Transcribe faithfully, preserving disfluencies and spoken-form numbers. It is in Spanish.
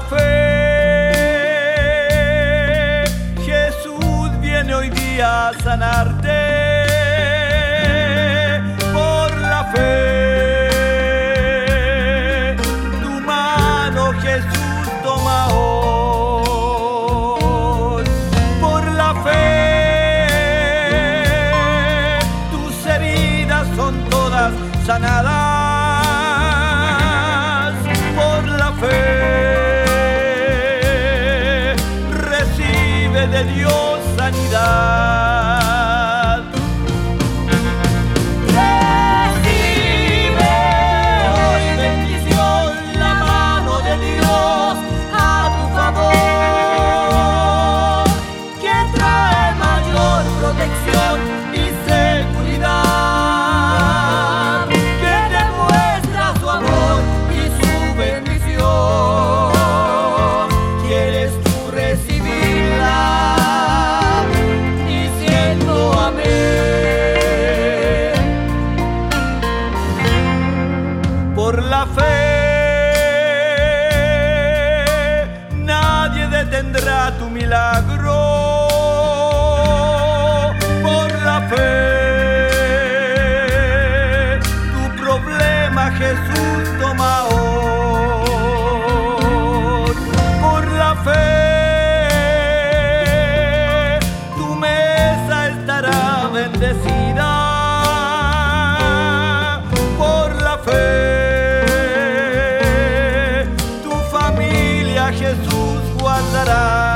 fe, Jesús viene hoy día a sanarte. Por la fe, tu mano Jesús toma hoy. Por la fe, tus heridas son todas sanadas. Por la fe, recibe de Dios sanidad. Recibe hoy bendición, la mano de Dios a tu favor, que trae mayor protección y seguridad, que demuestra su amor y su bendición. ¿Quieres tú recibirla? Diciendo amén. Por la fe, nadie detendrá tu milagro. Por la fe, tu problema Jesús toma hoy. Por la fe, tu mesa estará bendecida. Por la fe, Jesús guardará.